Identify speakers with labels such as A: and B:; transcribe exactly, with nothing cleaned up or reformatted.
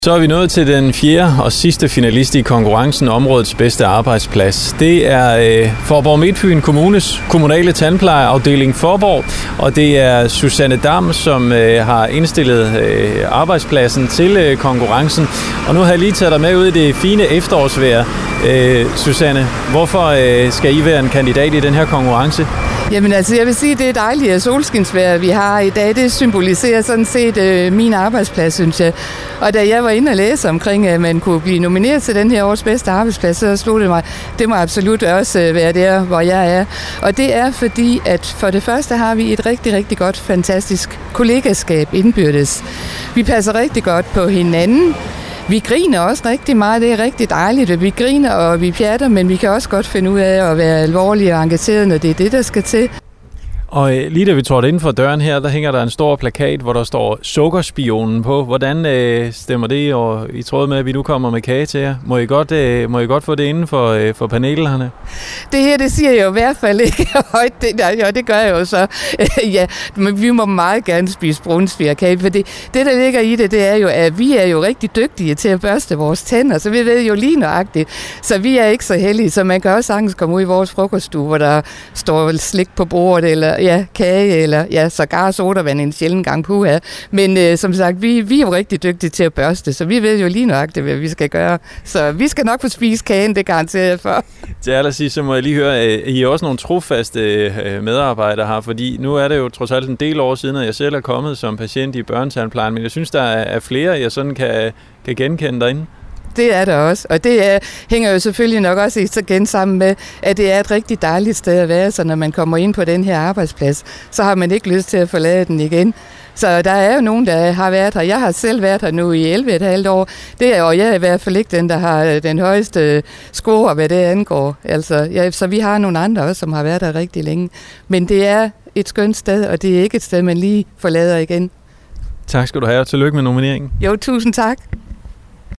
A: Så er vi nået til den fjerde og sidste finalist i konkurrencen Områdets bedste arbejdsplads. Det er øh, Faaborg Midtfyn Kommunes kommunale tandplejeafdeling Faaborg, og det er Susanne Dam, som øh, har indstillet øh, arbejdspladsen til øh, konkurrencen. Og nu har jeg lige taget dig med ud i det fine efterårsvejr. Øh, Susanne, hvorfor øh, skal I være en kandidat i den her konkurrence?
B: Jamen altså, jeg vil sige, at det er dejligt solskinsvejr, vi har i dag. Det symboliserer sådan set øh, min arbejdsplads, synes jeg. Og da jeg var inde og læse omkring, at man kunne blive nomineret til den her års bedste arbejdsplads, så slog det mig, det må absolut også være der, hvor jeg er. Og det er fordi, at for det første har vi et rigtig, rigtig godt, fantastisk kollegaskab indbyrdes. Vi passer rigtig godt på hinanden. Vi griner også rigtig meget, det er rigtig dejligt, at vi griner og vi pjatter, men vi kan også godt finde ud af at være alvorlige og engagerede, når det er det, der skal til.
A: Og lige da vi trådte inden for døren her, der hænger der en stor plakat, hvor der står Sukkerspionen på. Hvordan øh, stemmer det og i tråd med, at vi nu kommer med kage til jer? Må I godt, øh, må I godt få det inden for, øh, for panelerne?
B: Det her, det siger jeg jo i hvert fald ikke højt. Det, ja, det gør jeg jo så. Ja, men vi må meget gerne spise brunsvigerkage, for det, det, der ligger i det, det er jo, at vi er jo rigtig dygtige til at børste vores tænder, så vi ved jo lige nøjagtigt. Så vi er ikke så heldige, så man kan også sagtens komme ud i vores frokoststue, hvor der står slik på bordet, eller ja, kage, eller ja, sågar sodavand en sjældent gang på her. Men øh, som sagt, vi, vi er jo rigtig dygtige til at børste, så vi ved jo lige nøjagtigt, hvad vi skal gøre. Så vi skal nok få spise kagen, det garanterer jeg for.
A: Til allersidst, så må jeg lige høre, I er også nogle trofaste medarbejdere her, fordi nu er det jo trods alt en del år siden, at jeg selv er kommet som patient i børnetandplejen, men jeg synes, der er flere, jeg sådan kan, kan genkende derinde.
B: Det er der også, og det er, hænger jo selvfølgelig nok også igen sammen med, at det er et rigtig dejligt sted at være, så når man kommer ind på den her arbejdsplads, så har man ikke lyst til at forlade den igen. Så der er jo nogen, der har været her. Jeg har selv været her nu i elleve komma fem år. Det er, og jeg er i hvert fald ikke den, der har den højeste score, hvad det angår. Altså, ja, så vi har nogle andre også, som har været her rigtig længe. Men det er et skønt sted, og det er ikke et sted, man lige forlader igen.
A: Tak skal du have, og tillykke med nomineringen.
B: Jo, tusind tak.